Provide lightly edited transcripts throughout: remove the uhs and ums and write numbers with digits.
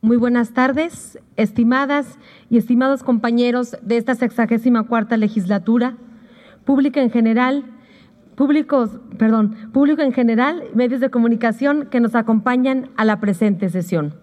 Muy buenas tardes, estimadas y estimados compañeros de esta 64ª legislatura, público en general, medios de comunicación que nos acompañan a la presente sesión.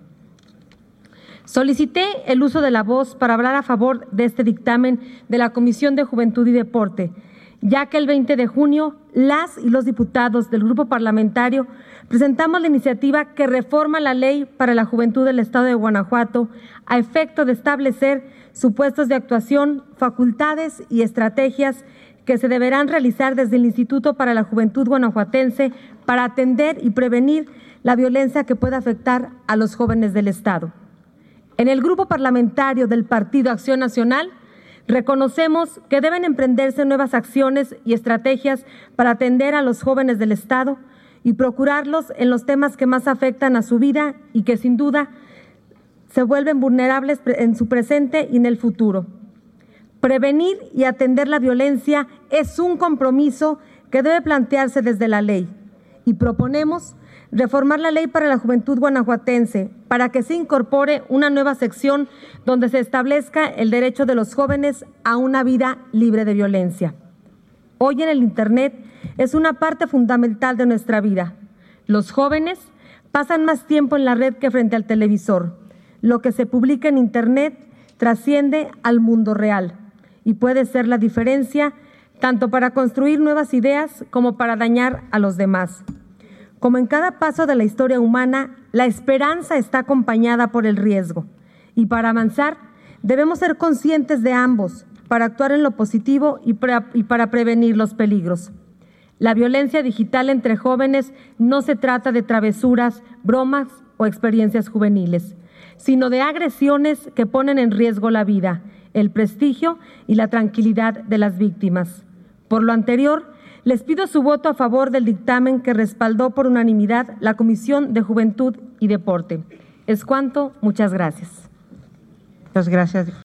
Solicité el uso de la voz para hablar a favor de este dictamen de la Comisión de Juventud y Deporte, ya que el 20 de junio las y los diputados del grupo parlamentario presentamos la iniciativa que reforma la Ley para la Juventud del Estado de Guanajuato a efecto de establecer supuestos de actuación, facultades y estrategias que se deberán realizar desde el Instituto para la Juventud Guanajuatense para atender y prevenir la violencia que pueda afectar a los jóvenes del Estado. En el grupo parlamentario del Partido Acción Nacional reconocemos que deben emprenderse nuevas acciones y estrategias para atender a los jóvenes del Estado y procurarlos en los temas que más afectan a su vida y que sin duda se vuelven vulnerables en su presente y en el futuro. Prevenir y atender la violencia es un compromiso que debe plantearse desde la ley y proponemos reformar la Ley para la Juventud Guanajuatense para que se incorpore una nueva sección donde se establezca el derecho de los jóvenes a una vida libre de violencia. Hoy en el Internet es una parte fundamental de nuestra vida. Los jóvenes pasan más tiempo en la red que frente al televisor. Lo que se publica en Internet trasciende al mundo real y puede ser la diferencia tanto para construir nuevas ideas como para dañar a los demás. Como en cada paso de la historia humana, la esperanza está acompañada por el riesgo. Y para avanzar, debemos ser conscientes de ambos, para actuar en lo positivo y para prevenir los peligros. La violencia digital entre jóvenes no se trata de travesuras, bromas o experiencias juveniles, sino de agresiones que ponen en riesgo la vida, el prestigio y la tranquilidad de las víctimas. Por lo anterior, les pido su voto a favor del dictamen que respaldó por unanimidad la Comisión de Juventud y Deporte. Es cuanto. Muchas gracias. Muchas gracias.